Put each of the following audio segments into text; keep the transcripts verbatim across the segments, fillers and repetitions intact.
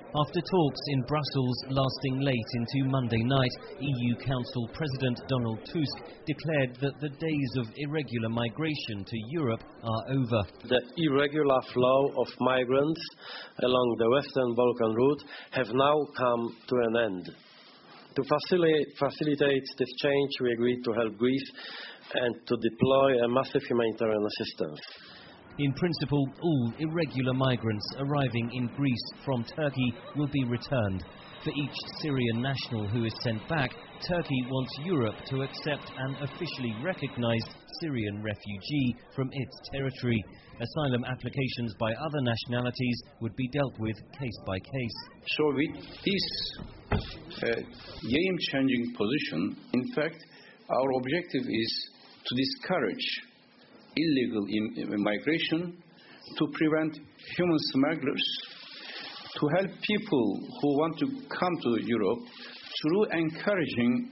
After talks in Brussels lasting late into Monday night, E U Council President Donald Tusk declared that the days of irregular migration to Europe are over. The irregular flow of migrants along the Western Balkan route have now come to an end. To facilitate, facilitate this change, we agreed to help Greece and to deploy a massive humanitarian assistance. In principle, all irregular migrants arriving in Greece from Turkey will be returned. For each Syrian national who is sent back, Turkey wants Europe to accept an officially recognized Syrian refugee from its territory. Asylum applications by other nationalities would be dealt with case by case. So with this uh, game-changing position, in fact, our objective is to discourage illegal migration, to prevent human smugglers, to help people who want to come to Europe through encouraging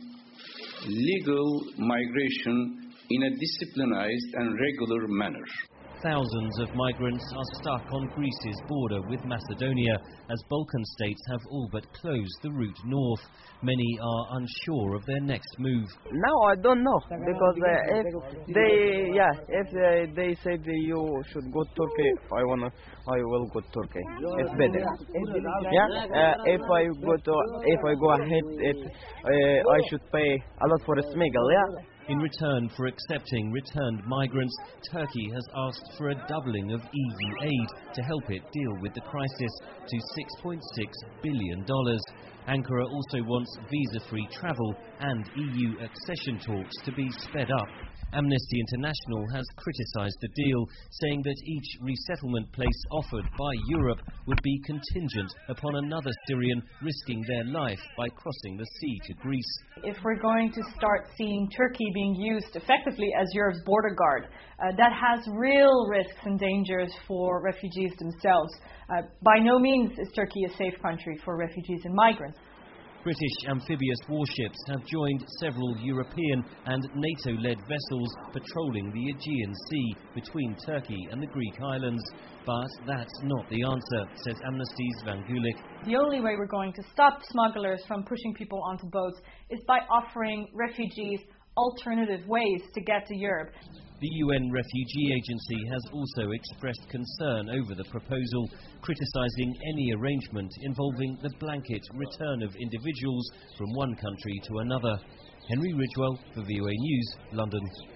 legal migration in a disciplined and regular manner. Thousands of migrants are stuck on Greece's border with Macedonia, as Balkan states have all but closed the route north. Many are unsure of their next move. Now I don't know, because uh, if they, yeah, if uh, they say that you should go to Turkey, I wanna, I will go to Turkey. It's better. Yeah, uh, if I go to, if I go ahead, it, uh, I should pay a lot for a smuggle. Yeah. In return for accepting returned migrants, Turkey has asked for a doubling of E U aid to help it deal with the crisis to six point six billion dollars. Ankara also wants visa-free travel and E U accession talks to be sped up. Amnesty International has criticised the deal, saying that each resettlement place offered by Europe would be contingent upon another Syrian risking their life by crossing the sea to Greece. If we're going to start seeing Turkey being used effectively as Europe's border guard, uh, that has real risks and dangers for refugees themselves. Uh, by no means is Turkey a safe country for refugees and migrants. British amphibious warships have joined several European and NATO-led vessels patrolling the Aegean Sea between Turkey and the Greek islands. But that's not the answer, says Amnesty's Van Gulik. The only way we're going to stop smugglers from pushing people onto boats is by offering refugees alternative ways to get to Europe. The U N Refugee Agency has also expressed concern over the proposal, criticising any arrangement involving the blanket return of individuals from one country to another. Henry Ridgewell for V O A News, London.